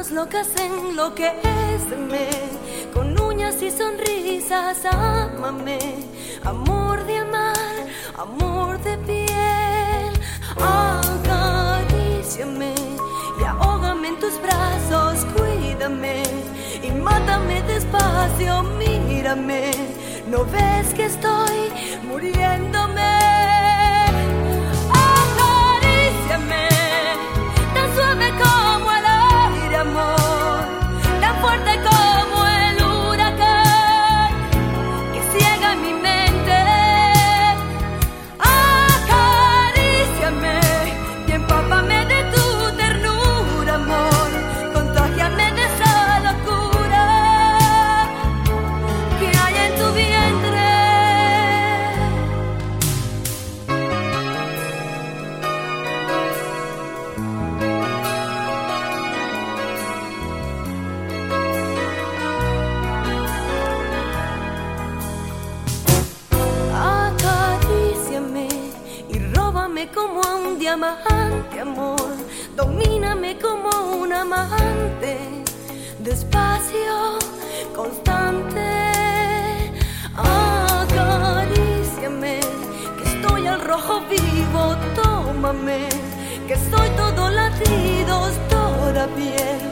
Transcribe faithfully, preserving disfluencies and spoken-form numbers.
manos locas enloquéceme, con uñas y sonrisas ámame, amor de amar, amor de piel. Acaríciame y ahógame en tus brazos, cuídame y mátame despacio, mírame, ¿no ves que estoy muriéndome? Acaríciame, tan suave como el aire, amor, tan fuerte como el huracán que ciega mi mente. Acaríciame y empápame de tu ternura, amor, contágiame de esa locura que hay en tu vientre. Acaríciame y róbame como a un diamante, amor, domíname como un amante, despacio, constante. Acaríciame, que estoy al rojo vivo, tómame, que soy todo latidos, toda piel.